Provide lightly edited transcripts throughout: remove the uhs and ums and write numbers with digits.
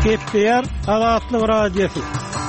Kepler Azatlyk radiosu.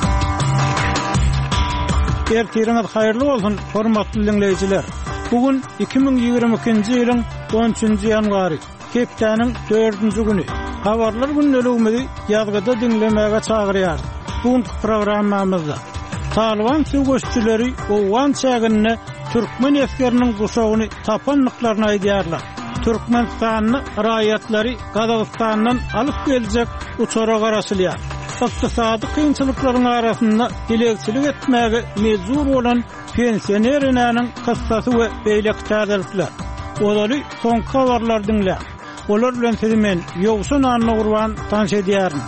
Ertiriniz hayırlı bolsun, hormatly dinleyijiler. Bugün 2022-nji ýylyň 13-nji ýanwary, Keplerniň 4-nji güni. Habarlar günnäligimizi ýazgyda dinlemäge çagyrýar. Bugünkü programmamyzda Taliban söwüşçüleri Owan çägine Türkmen eskeriniň guşagyny tapanlyklaryna aýdýarlar. Türkmenistanyň raýatlary Gazagstandan alyp geljek uçara garaşylýar. Iqtisady kynçylyklaryň arasynda dilegçilik etmäge mejbur bolan pensionerleriň kıssasy we beýlek täzelikler. Olary soňky habarlar dinlä. Olar bilen sizi men ýogsun anly gurban tanış edýärim.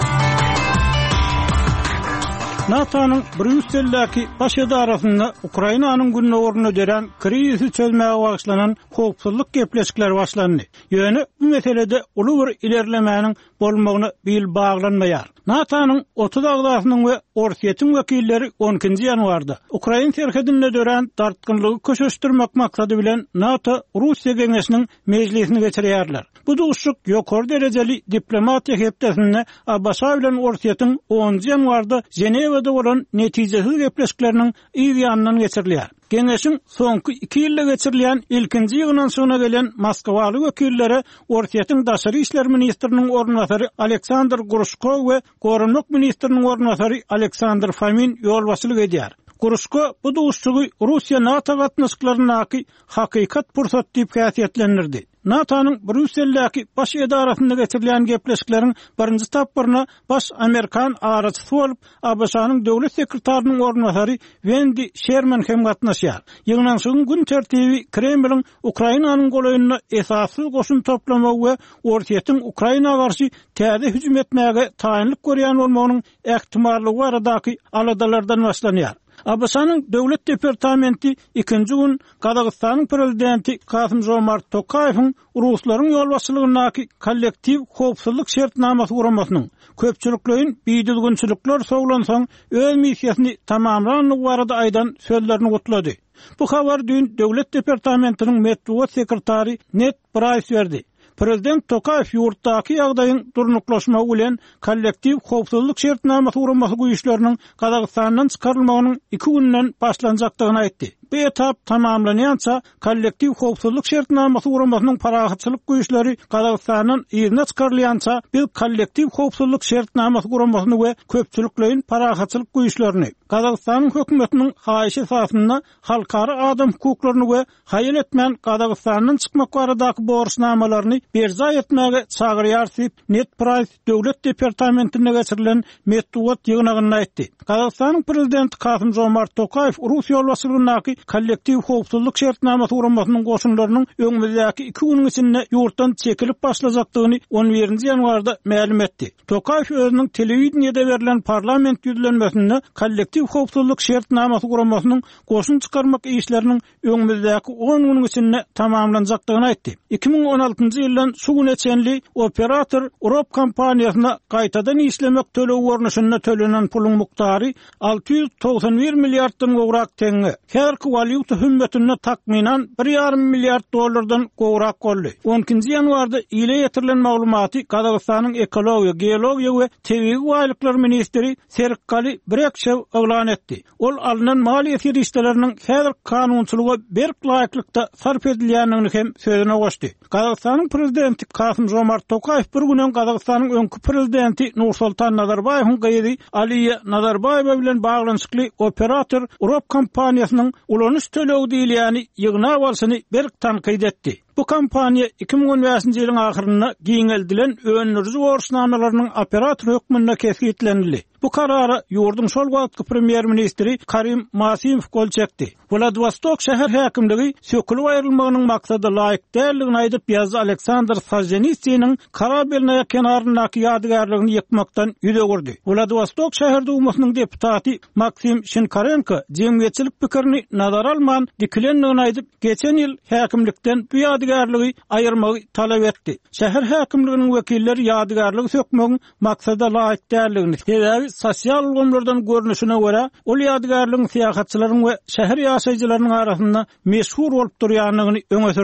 NATO'nun Brüsseldäki baş edarasynda Ukrainanyň günne ornuny öderen krizi çözmäge bagşlanan howpsuzlyk gepleşikleri başlandy. Ýöne bu meselede uly bir ilerlemäniň bolmagyny bil baglanmaýar. NATO'nun 30 agdasynyň we Orsiýetiň wekilleri 12-nji ýanwarda Ukraina terhedinde öderen dartgynlygy köşeşdirmek maksady bilen NATO Russiýa geňeşiniň mejlisini geçirýärler. Bu duşuk ýokary derejeli diplomatiýa hepdesinde Abbaşa bilen Orsiýetiň 10-njy ýanwarda Ženewada bolan netijesiz gepleşikleriniň ýanyndan geçirilýär. Geňeşiň soňky 2 ýylda geçirilýän ilkinji ýygnan soňuna gelen Moskwaly wekillere Orsiýetiň daşary işler ministriniň ornatary Aleksandr Grushko we Gorunluk ministriniň ornatary Aleksandr Fomin ýol başçylyk edýär. Grushko bu duşugy Russiýa NATO gatnaşyklarynaky hakykat pursat diýip häsiýetlendirdi. NATO'nun Brüsseldäki baş edarasynda geçirilýän gepleşikleriň birinji tapyryna baş Amerikan araçysy bolup ABŞ-nyň döwlet sekretarinyň ornatary Wendy Sherman hem gatnaşýar. Ýygnan soň gün tertibi Kremliň Ukrainanyň golaýyna esassız goşun toplamak we Orsiýetiň Ukrainaga garşy täze hüjüm etmäge taýinlik görýän bolmagynyň ähtimallygy baradaky aladalardan başlanýar. ABŞ-nyň döwlet departamenti 2-nji gün Gazagstanyň prezidenti Kasym-Jomart Tokaýewiň Ruslaryň ýolbaşçylygynaky kollektiv howpsuzlyk şertnamasyny guramasynyň köpçüliklerin biýdilgünçilikler soglansaň öz missiýasyny tamamlanyny barada aýdan sözlerini gutlady. Bu habar dün döwlet departamentiniň medeniýet sekretary Ned Price berdi. Prezident Tokayev ýurtdaky ýagdaýyň durnuklaşmagy bilen kollektiv howpsuzlyk şertnamasy guramasy güýçleriniň Gazagstandan çykarylmagynyň 2 günden başlanjakdygyny aýtdy. Bu etap tamamlanýança kollektiv howpsuzlyk şertnamasy guramasynyň parahatçylyk güýçleri Gazagstandan ýerine çykarylýança biz kollektiv howpsuzlyk şertnamasy guramasyny we köpçüliklerin parahatçylyk güýçlerini Gazagstanyň hökümetiniň haýyşy esasynda halkara adam hukuklaryny we haýyl etmän Gazagstandan çykmak baradaky borçnamalaryny berza etmäge çagyrýar diýip Ned Price döwlet departamentine geçirilen medeniýet ýygnagyny aýtdy. Gazagstanyň prezidenti Kasym-Jomart Tokayew Russiýa ýolbaşçylygynaky kollektiv howpsuzlyk şertnamasy guramasynyň goşunlarynyň öňüňizdäki 2 güň içinde ýurtdan çekilip başlajakdygyny 11-nji ýanwarda ma'lum etdi. Tokayew özüniň telewiziýada berilen parlament ýüzlenmesinde kollektiv howpsuzlyk şertnamasy guramasynyň goşun çykarmak işleriniň öňüňizdäki 10 güň içinde tamamlanjakdygyny aýtdy. 2016-njy ýyldan şu güne çenli operator Europ kompaniýasyna gaýtadan işlemek tölew görnüşinde tölenen puluň muktary 691 milliarddan gowrak teňe. Häzirki valyuta hümmetine takminan 1,5 milliard dollardan gowrak boldy. 12-nji ýanwarda ile ýetirilen maglumaty Gazagstanyň ekologiýa, geologiýa we tebii gaýlyklar ministri Serkali Brekşew elan etdi. Ol alynan maliýet ýerişleriniň häzir kanunçylyga berk laýıklykda sarf edilýänini hem sözüne goşdy. Gazagstanyň prezidenti Kasym-Jomart Tokayew bir günden Gazagstanyň öňkü prezidenti Nursultan Nazarbayewiň gyzy Aliýa Nazarbayew bilen baglanyşykly operator Europ kompaniýasynyň ulanyş tölew diýilýäni ýygna bolsyny berk tanqid etdi. Bu kampaniýa 2015-nji ýylyň ahyryna giňeldilen öňürji borçnamalarynyň operator hökmünde kesgitlenildi. Bu karara ýurdun şol wagtky premier ministri Karim Masimow gol çekdi. Vladivostok şäher häkimligi sökülip aýrylmagynyň maksady laýyk däldigini aýdyp ýazdy Aleksandr Soljenitsynyň Karabelnaya kenaryndaky ýadygarlygyny ýykmakdan ýüze gurdy. Vladivostok şäher dumasynyň deputaty Maksim Shinkarenko jemgyýetçilik pikirini nazara alman dikilendigini aýdyp geçen ýyl häkimlikden bu ýadygarlygy aýyrmagy talap etdi. Şäher häkimliginiň wekilleri ýadygarlygy sökmegiň maksady laýyk däldigini sosial ulgamlardan görnüşüne göre ol ýadygarlygyň syýasatçylaryň we şäher ýaşaýjylarynyň arasynda meşhur bolup durýanlygyny öňe